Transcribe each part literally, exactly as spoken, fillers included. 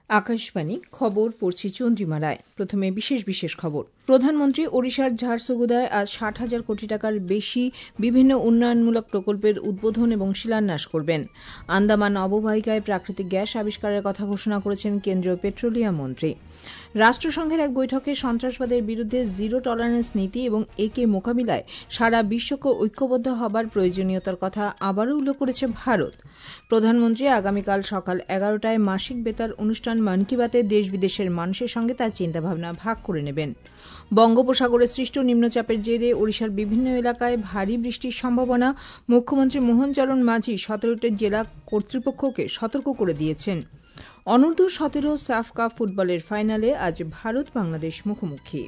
আকাশবাণী খবর পড়ছি চন্দ্রিমা রায়। প্রথমে বিশেষ বিশেষ খবর। প্রধানমন্ত্রী ওড়িশার ঝারসুগুদায় আজ ষাট হাজার কোটি টাকার বেশি বিভিন্ন উন্নয়নমূলক প্রকল্পের উদ্বোধন এবং শিলান্যাস করবেন। আন্দামান অববাহিকায় প্রাকৃতিক গ্যাস আবিষ্কারের কথা ঘোষণা করেছেন কেন্দ্রীয় পেট্রোলিয়াম মন্ত্রী। রাষ্ট্রসংঘের এক বৈঠকে সন্ত্রাসবাদের বিরুদ্ধে জিরো টলারেন্স নীতি এবং একে মোকাবিলায় সারা বিশ্বকে ঐক্যবদ্ধ হবার প্রয়োজনীয়তার কথা আবারও উল্লেখ করেছে ভারত। প্রধানমন্ত্রী আগামীকাল সকাল এগারোটায় মাসিক বেতার অনুষ্ঠান মন কি বাতে দেশ বিদেশের মানুষের সঙ্গে তার চিন্তাভাবনা ভাগ করে নেবেন। বঙ্গোপসাগরে সৃষ্ট নিম্নচাপের জেরে ওড়িশার বিভিন্ন এলাকায় ভারী বৃষ্টির সম্ভাবনা। মুখ্যমন্ত্রী মোহন চরণ মাঝি সতেরোটি জেলা কর্তৃপক্ষকে সতর্ক করে দিয়েছেন। অনূর্ধ্ব সতেরো সাফ কাপ ফুটবলের ফাইনালে আজ ভারত বাংলাদেশ মুখোমুখি।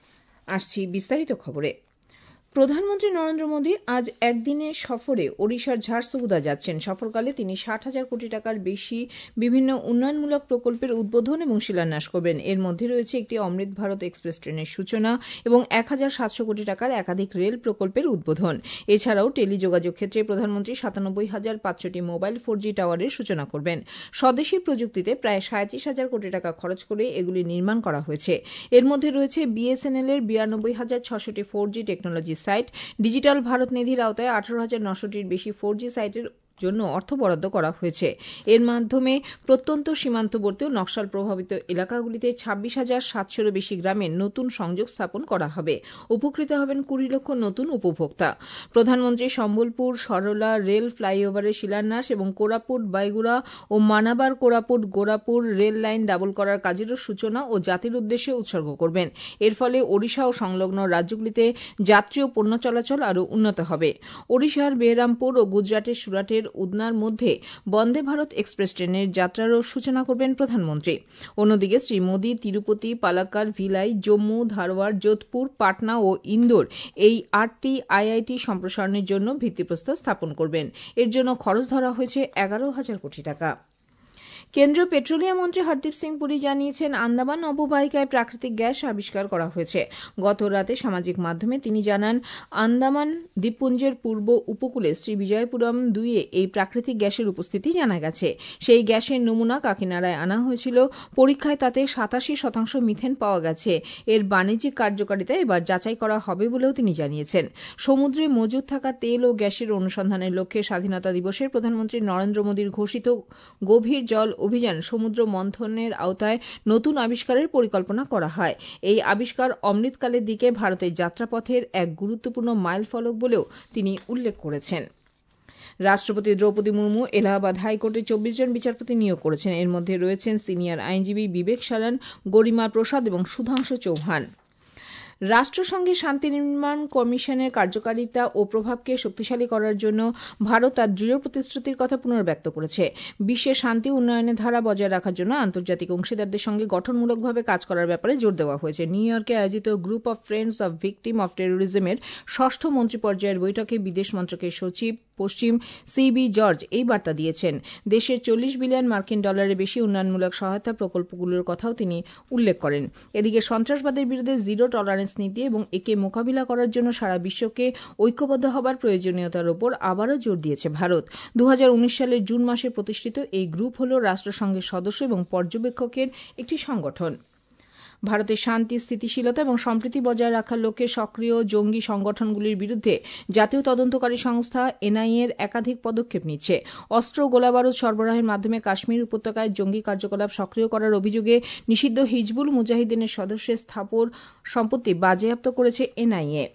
আসছি বিস্তারিত খবরে। প্রধানমন্ত্রী নরেন্দ্র মোদী আজ একদিনের সফরে ওড়িশার ঝারসুগুদা যাচ্ছেন। সফরকালে তিনি ষাট হাজার কোটি টাকার বেশি বিভিন্ন উন্নয়নমূলক প্রকল্পের উদ্বোধন এবং শিলান্যাস করবেন। এর মধ্যে রয়েছে একটি অমৃত ভারত এক্সপ্রেস ট্রেনের সূচনা এবং এক হাজার সাতশো কোটি টাকার একাধিক রেল প্রকল্পের উদ্বোধন। এছাড়াও টেলিযোগাযোগ ক্ষেত্রে প্রধানমন্ত্রী সাতানব্বই হাজার পাঁচশোটি মোবাইল ফোর জি টাওয়ারের সূচনা করবেন। স্বদেশী প্রযুক্তিতে প্রায় সাঁত্রিশ হাজার কোটি টাকা খরচ করে এগুলি নির্মাণ করা হয়েছে। এর মধ্যে রয়েছে বিএসএনএল এর বিরানব্বই হাজার ছশোটি four G technology site. Digital Bharat নিধির আওতায় আঠারো হাজার নশোটির বেশি ফোর জি সাইটের জন্য অর্থ বরাদ্দ করা হয়েছে। এর মাধ্যমে প্রত্যন্ত সীমান্তবর্তী ও নকশাল প্রভাবিত এলাকাগুলিতে ছাব্বিশ হাজার সাতশোরও বেশি গ্রামে নতুন সংযোগ স্থাপন করা হবে। উপকৃত হবেন কুড়ি লক্ষ নতুন উপভোক্তা। প্রধানমন্ত্রী সম্বলপুর সরলা রেল ফ্লাইওভারের শিলান্যাস এবং কোরাপুট বাইগুড়া ও Manabar Koraput Gorapur rail line double করার কাজেরও সূচনা ও জাতির উদ্দেশ্যে উৎসর্গ করবেন। এর ফলে ওড়িশা ও সংলগ্ন রাজ্যগুলিতে যাত্রী ও পণ্য চলাচল আরও উন্নত হবে। ওড়িশার বেহরামপুর ও গুজরাটের সুরাটের উদনার মধ্যে বন্দে ভারত এক্সপ্রেস ট্রেনের যাত্রারও সূচনা করবেন প্রধানমন্ত্রী। অন্যদিকে শ্রী মোদী তিরুপতি, পালাক্কাড়, ভিলাই, জম্মু, ধারওয়াড়, যোধপুর, পাটনা ও ইন্দোর এই আটটি আইআইটি সম্প্রসারণের জন্য ভিত্তিপ্রস্তর স্থাপন করবেন। এর জন্য খরচ ধরা হয়েছে এগারো হাজার কোটি টাকা। কেন্দ্রীয় পেট্রোলিয়াম মন্ত্রী হরদীপ সিং পুরী জানিয়েছেন, আন্দামান অববাহিকায় প্রাকৃতিক গ্যাস আবিষ্কার করা হয়েছে। গত রাতে সামাজিক মাধ্যমে তিনি জানান, আন্দামান দ্বীপপুঞ্জের পূর্ব উপকূলে শ্রী বিজয়পুরম দুইয়ে এই প্রাকৃতিক গ্যাসের উপস্থিতি জানা গেছে। সেই গ্যাসের নমুনা কাকিনাড়ায় আনা হয়েছিল। পরীক্ষায় তাতে সাতাশি শতাংশ মিথেন পাওয়া গেছে। এর বাণিজ্যিক কার্যকারিতা এবার যাচাই করা হবে বলেও তিনি জানিয়েছেন। সমুদ্রে মজুদ থাকা তেল ও গ্যাসের অনুসন্ধানের লক্ষ্যে স্বাধীনতা দিবসের প্রধানমন্ত্রী নরেন্দ্র মোদীর ঘোষিত গভীর জল অভিযান সমুদ্র মন্থনের আওতায় নতুন আবিষ্কারের পরিকল্পনা করা হয়। এই আবিষ্কার অমৃতকালের দিকে ভারতের যাত্রাপথের এক গুরুত্বপূর্ণ মাইলফলক বলেও তিনি উল্লেখ করেছেন। রাষ্ট্রপতি দ্রৌপদী মুর্মু এলাহাবাদ হাইকোর্টে চব্বিশ জন বিচারপতি নিয়োগ করেছেন। এর মধ্যে রয়েছেন সিনিয়র আইনজীবী বিবেক সারান, গরিমা প্রসাদ এবং সুধাংশু চৌহান। রাষ্ট্রসংঘের শান্তি নির্মাণ কমিশনের কার্যকারিতা ও প্রভাবকে শক্তিশালী করার জন্য ভারত তার দৃঢ় প্রতিশ্রুতির কথা পুনর্ব্যক্ত করেছে। বিশ্বের শান্তি উন্নয়নের ধারা বজায় রাখার জন্য আন্তর্জাতিক অংশীদারদের সঙ্গে গঠনমূলকভাবে কাজ করার ব্যাপারে জোর দেওয়া হয়েছে। নিউ ইয়র্কে আয়োজিত group of friends of victim of টেরোরিজমের ষষ্ঠ মন্ত্রী পর্যায়ের বৈঠকে বিদেশ মন্ত্রকের সচিব পশ্চিম সিবি জর্জ এই বার্তা দিয়েছেন। দেশের চল্লিশ বিলিয়ন মার্কিন ডলারের বেশি উন্নয়নমূলক সহায়তা প্রকল্পগুলোর কথাও তিনি উল্লেখ করেন। এদিকে সন্ত্রাসবাদের বিরুদ্ধে জিরো টলারেন্স নীতি এবং একে মোকাবিলা করার জন্য সারা বিশ্বকে ঐক্যবদ্ধ হবার প্রয়োজনীয়তার উপর আবারও জোর দিয়েছে ভারত। দু হাজার উনিশ সালের জুন মাসে প্রতিষ্ঠিত এই গ্রুপ হল রাষ্ট্রসংঘের সদস্য এবং পর্যবেক্ষকের একটি সংগঠন। ভারতের শান্তি, স্থিতিশীলতা এবং সম্প্রীতি বজায় রাখার লক্ষ্যে সক্রিয় জঙ্গি সংগঠনগুলির বিরুদ্ধে জাতীয় তদন্তকারী সংস্থা এনআইএর একাধিক পদক্ষেপ নিচ্ছে। অস্ত্র ও গোলাবারুদ সরবরাহের মাধ্যমে কাশ্মীর উপত্যকায় জঙ্গি কার্যকলাপ সক্রিয় করার অভিযোগে নিষিদ্ধ হিজবুল মুজাহিদিনের সদস্যের স্থাবর সম্পত্তি বাজেয়াপ্ত করেছে এনআইএ।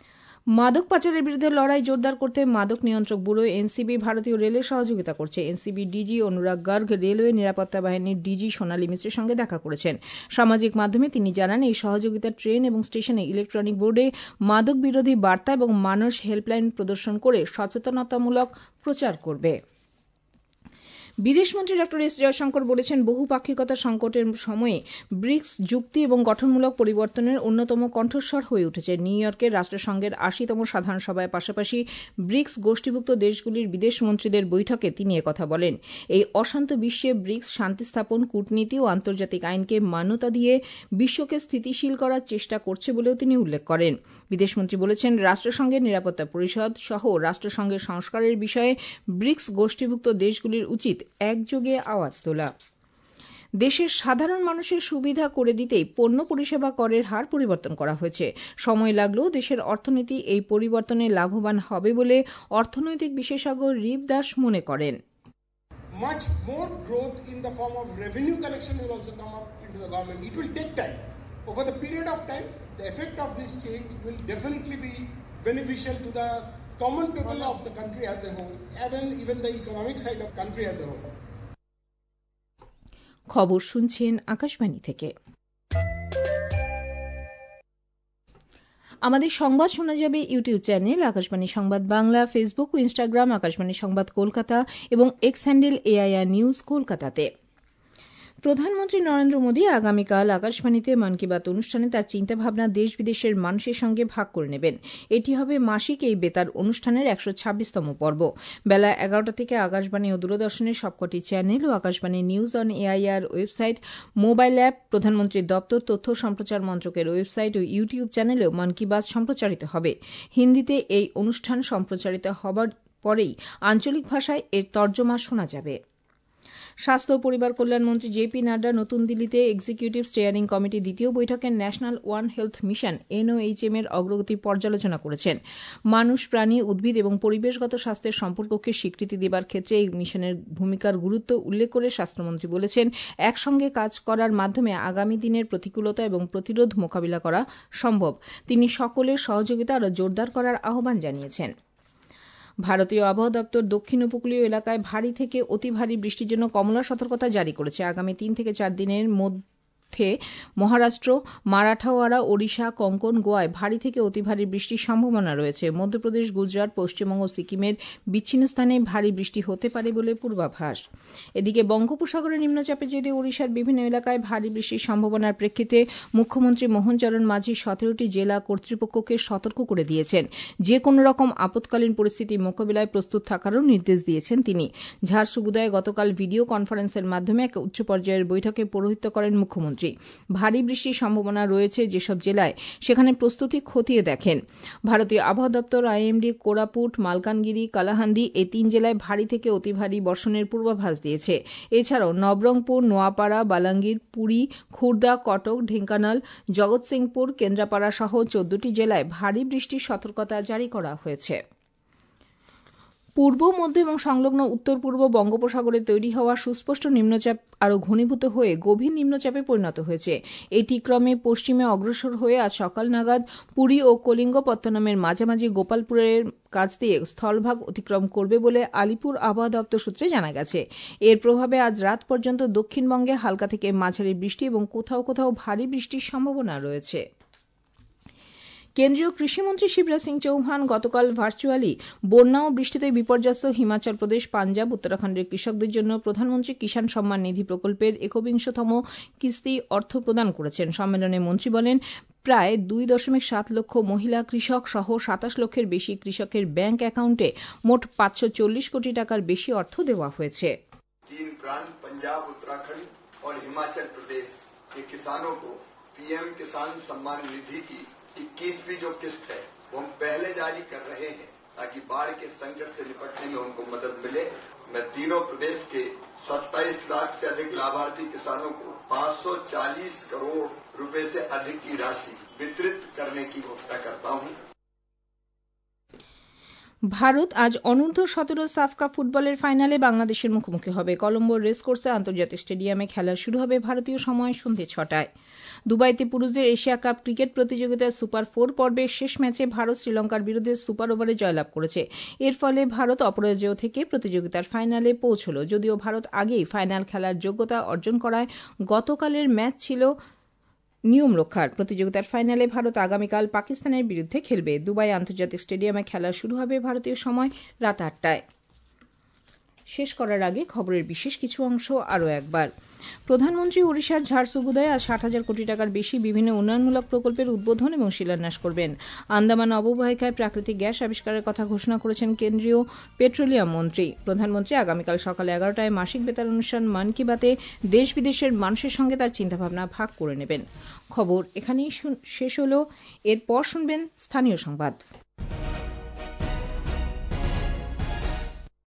মাদক পাচারের বিরুদ্ধে লড়াই জোরদার করতে মাদক নিয়ন্ত্রক ব্যুরো এনসিবি ভারতীয় রেলের সহযোগিতা করছে। NCB DG Anurag Garg railway নিরাপত্তা বাহিনীর ডিজি সোনালী মিশ্রের সঙ্গে দেখা করেছেন। সামাজিক মাধ্যমে তিনি জানান, এই সহযোগিতা ট্রেন এবং স্টেশনে ইলেকট্রনিক বোর্ডে মাদক বিরোধী বার্তা এবং মানস হেল্পলাইন প্রদর্শন করে সচেতনতামূলক প্রচার করবে। বিদেশমন্ত্রী ডক্টর এস জয়শঙ্কর বলেছেন, বহুপাক্ষিকতা সংকটের সময়ে ব্রিক্স যুক্তি এবং গঠনমূলক পরিবর্তনের অন্যতম কণ্ঠস্বর হয়ে উঠেছে। নিউ ইয়র্কের রাষ্ট্রসংঘের আশিতম সাধারণ সভায় পাশাপাশি ব্রিক্স গোষ্ঠীভুক্ত দেশগুলির বিদেশমন্ত্রীদের বৈঠকে তিনি একথা বলেন। এই অশান্ত বিশ্বে ব্রিক্স শান্তি স্থাপন, কূটনীতি ও আন্তর্জাতিক আইনকে মান্যতা দিয়ে বিশ্বকে স্থিতিশীল করার চেষ্টা করছে বলেও তিনি উল্লেখ করেন। বিদেশমন্ত্রী বলেছেন, রাষ্ট্রসংঘের নিরাপত্তা পরিষদ সহ রাষ্ট্রসংঘের সংস্কারের বিষয়ে ব্রিক্স গোষ্ঠীভুক্ত দেশগুলির উচিত একযোগে আওয়াজ তোলা। দেশের সাধারণ মানুষের সুবিধা করে দিতেই পণ্য পরিষেবা করের হার পরিবর্তন করা হয়েছে। সময় লাগলেও দেশের অর্থনীতি এই পরিবর্তনে লাভবান হবে বলে অর্থনৈতিক বিশেষজ্ঞ রিপ দাস মনে করেন। Much more growth in the form of revenue collection will also come up into the government. It will take time. Over the period of time, the effect of this change will definitely be beneficial to the common people of the country as a whole, even even the economic side of country as a whole. খবর শুনছেন আকাশবাণী থেকে। আমাদের সংবাদ শোনা যাবে YouTube channel Akashvani সংবাদ Bangla, Facebook ও Instagram Akashvani সংবাদ কলকাতা এবং এক্স হ্যান্ডেল এআইআর নিউজ কলকাতাতে। প্রধানমন্ত্রী নরেন্দ্র মোদী আগামীকাল আকাশবাণীতে মন কি বাত অনুষ্ঠানে তার চিন্তাভাবনা দেশ বিদেশের মানুষের সঙ্গে ভাগ করে নেবেন। এটি হবে মাসিক এই বেতার অনুষ্ঠানের একশো ছাব্বিশতম পর্ব। বেলা এগারোটা থেকে আকাশবাণী ও দূরদর্শনের সবকটি চ্যানেল ও Akashvani news on AIR website, mobile app, প্রধানমন্ত্রীর দপ্তর, তথ্য সম্প্রচার মন্ত্রকের ওয়েবসাইট ও ইউটিউব চ্যানেলেও মন কি বাত সম্প্রচারিত হবে। হিন্দিতে এই অনুষ্ঠান সম্প্রচারিত হবার পরেই আঞ্চলিক ভাষায় এর তর্জমা শোনা যাবে। স্বাস্থ্য ও পরিবার কল্যাণমন্ত্রী জে পি নাড্ডা নতুন দিল্লিতে এক্সিকিউটিভ স্টিয়ারিং কমিটির দ্বিতীয় বৈঠকে national one health mission NOHM এর অগ্রগতি পর্যালোচনা করেছেন। মানুষ, প্রাণী, উদ্ভিদ এবং পরিবেশগত স্বাস্থ্যের সম্পর্ককে স্বীকৃতি দেবার ক্ষেত্রে এই মিশনের ভূমিকার গুরুত্ব উল্লেখ করে স্বাস্থ্যমন্ত্রী বলেছেন, একসঙ্গে কাজ করার মাধ্যমে আগামী দিনের প্রতিকূলতা এবং প্রতিরোধ মোকাবিলা করা সম্ভব। তিনি সকলের সহযোগিতা আরও জোরদার করার আহ্বান জানিয়েছেন। ভারতীয় আবহাওয়া দপ্তর দক্ষিণ উপকূলীয় এলাকায় ভারী থেকে অতি ভারী বৃষ্টির জন্য কমলা সতর্কতা জারি করেছে। আগামী তিন থেকে চার দিনের মধ্যে মহারাষ্ট্র, মারাঠাওয়াড়া, ওড়িশা, কঙ্কন, গোয়ায় ভারী থেকে অতি ভারী বৃষ্টির সম্ভাবনা রয়েছে। মধ্যপ্রদেশ, গুজরাট, পশ্চিমবঙ্গ, সিকিমের বিচ্ছিন্ন স্থানে ভারী বৃষ্টি হতে পারে বলে পূর্বাভাস। এদিকে বঙ্গোপসাগরে নিম্নচাপের জেরে ওড়িশার বিভিন্ন এলাকায় ভারী বৃষ্টির সম্ভাবনার প্রেক্ষিতে মুখ্যমন্ত্রী মোহন চরণ মাঝি সতেরোটি জেলা কর্তৃপক্ষকে সতর্ক করে দিয়েছেন। যে কোনো রকম আপৎকালীন পরিস্থিতি মোকাবিলায় প্রস্তুত থাকারও নির্দেশ দিয়েছেন তিনি। ঝারসুগুদায় গতকাল ভিডিও কনফারেন্সের মাধ্যমে এক উচ্চ পর্যায়ের বৈঠকে পৌরোহিত্য করেন মুখ্যমন্ত্রী। ভারী বৃষ্টির সম্ভাবনা রয়েছে যেসব জেলায়, সেখানে প্রস্তুতি খতিয়ে দেখেন। ভারতীয় আবহাওয়া দপ্তর আইএমডি কোরাপুট, মালকানগিরি, কালাহান্দি এই তিন জেলায় ভারী থেকে অতি ভারী বর্ষণের পূর্বাভাস দিয়েছে। এছাড়াও নবরঙ্গপুর, নোয়াপাড়া, বালাঙ্গীর, পুরী, খুর্দা, কটক, ঢেঙ্কানাল, জগৎসিংপুর, কেন্দ্রাপাড়া সহ চোদ্দটি জেলায় ভারী বৃষ্টির সতর্কতা জারি করা হয়েছে। পূর্ব, মধ্য এবং সংলগ্ন উত্তর পূর্ব বঙ্গোপসাগরে তৈরি হওয়া সুস্পষ্ট নিম্নচাপ আরও ঘনীভূত হয়ে গভীর নিম্নচাপে পরিণত হয়েছে। এটি ক্রমে পশ্চিমে অগ্রসর হয়ে আজ সকাল নাগাদ পুরী ও কলিঙ্গপত্তনমের মাঝামাঝি গোপালপুরের কাছ দিয়ে স্থলভাগ অতিক্রম করবে বলে আলিপুর আবহাওয়া দপ্তর সূত্রে জানা গেছে। এর প্রভাবে আজ রাত পর্যন্ত দক্ষিণবঙ্গে হালকা থেকে মাঝারি বৃষ্টি এবং কোথাও কোথাও ভারী বৃষ্টির সম্ভাবনা রয়েছে। কেন্দ্রীয় কৃষিমন্ত্রী শিবরাজ সিং চৌহান গতকাল ভার্চুয়ালি বন্যা ও বৃষ্টিতে বিপর্যস্ত হিমাচল প্রদেশ, পাঞ্জাব, উত্তরাখণ্ডের কৃষকদের জন্য প্রধানমন্ত্রী কিষাণ সম্মান নিধি প্রকল্পের একবিংশতম কিস্তি অর্থ প্রদান করেছেন। সম্মেলনে মন্ত্রী বলেন, প্রায় দুই দশমিক সাত লক্ষ মহিলা কৃষক সহ সাতাশ লক্ষের বেশি কৃষকের ব্যাংক অ্যাকাউন্টে মোট পাঁচশো চল্লিশ কোটি টাকার বেশি অর্থ দেওয়া হয়েছে। तीन प्रांत पंजाब, उत्तराखंड और हिमाचल प्रदेश के किसानों को पीएम किसान सम्मान निधि की इक्कीसवीं जो किस्त है वो हम पहले जारी कर रहे हैं ताकि बाढ़ के संकट से निपटने में उनको मदद मिले। मैं तीनों प्रदेश के सत्ताईस लाख से अधिक लाभार्थी किसानों को पाँच सौ चालीस करोड़ रुपए से अधिक की राशि वितरित करने की घोषणा करता हूं। ভারত আজ অনূর্ধ্ব সতেরো সাফ কাপ ফুটবলের ফাইনালে বাংলাদেশের মুখোমুখি হবে। কলম্বোর রেসকোর্সে আন্তর্জাতিক স্টেডিয়ামে খেলা শুরু হবে ভারতীয় সময় সন্ধ্যে ছটায়। দুবাইতে পুরুষদের এশিয়া কাপ ক্রিকেট প্রতিযোগিতার সুপার ফোর পর্বের শেষ ম্যাচে ভারত শ্রীলঙ্কার বিরুদ্ধে সুপার ওভারে জয়লাভ করেছে। এর ফলে ভারত অপরাজেয় থেকে প্রতিযোগিতার ফাইনালে পৌঁছল। যদিও ভারত আগেই ফাইনাল খেলার যোগ্যতা অর্জন করায় গতকালের ম্যাচ ছিল নিয়ম রক্ষার। প্রতিযোগিতার ফাইনালে ভারত আগামীকাল পাকিস্তানের বিরুদ্ধে খেলবে। দুবাই আন্তর্জাতিক স্টেডিয়ামে খেলা শুরু হবে ভারতীয় সময় রাত আটটায়। শেষ করার আগে খবরের বিশেষ কিছু অংশ আরও একবার। প্রধানমন্ত্রী ওড়িশার ঝারসুগুদায় আজ ষাট হাজার কোটি টাকার বেশি বিভিন্ন উন্নয়নমূলক প্রকল্পের উদ্বোধন এবং শিলান্যাস করবেন। আন্দামান অববাহিকায় প্রাকৃতিক গ্যাস আবিষ্কারের কথা ঘোষণা করেছেন কেন্দ্রীয় পেট্রোলিয়াম মন্ত্রী। প্রধানমন্ত্রী আগামীকাল সকালে এগারোটায় মাসিক বেতার অনুষ্ঠান মন কি বাতে দেশ বিদেশের মানুষের সঙ্গে তার চিন্তাভাবনা ভাগ করে নেবেন। খবর এখানেই শেষ হল। এরপর শুনবেন স্থানীয় সংবাদ।